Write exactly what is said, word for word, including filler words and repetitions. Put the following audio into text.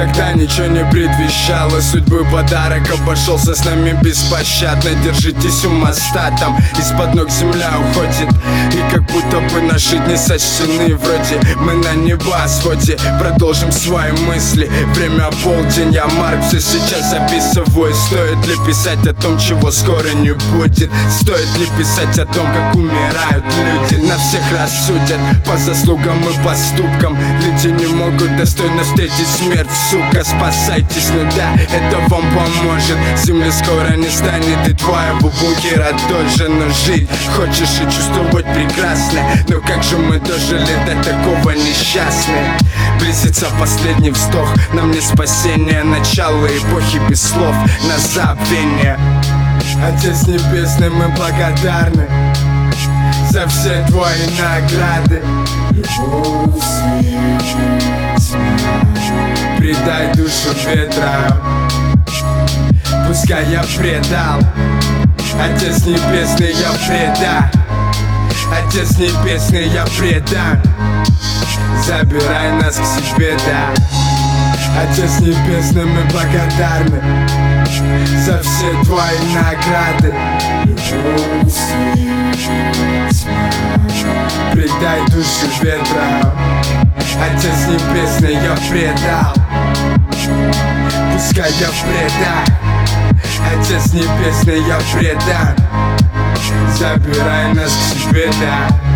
когда ничего не предвещало судьбы подарок обошелся с нами беспощадно. Держитесь у моста, там из-под ног земля уходит, и как будто бы наши дни сочтены. Вроде мы на небосводе, продолжим свои мысли. Время полдень, я Марк, все сейчас записываю. Стоит ли писать о том, чего скоро не будет? Стоит ли писать о том, как умирают люди? На всех рассудят по заслугам и поступкам. Люди не могут достойно встретить смерть, сука. Спасайтесь, ну да, это вам поможет. Земли скоро не станет, и твоего бункера тоже. Но жить хочешь и чувствовать прекрасно. Но как же мы дожили до такого несчастны? Близится последний вздох, нам не спасение. Начало эпохи без слов на забвение. Отец Небесный, мы благодарны за все твои награды. Предай душу ветра, пускай я предал. Отец Небесный, я предам. Отец Небесный, я предам. Забирай нас к себе, да. Отец Небесный, мы благодарны за все твои награды. Предай душу ветра, Отец Небесный, я предал. Пускай я предам. Отец Небесный, я предам. Забирай нас к себе, да.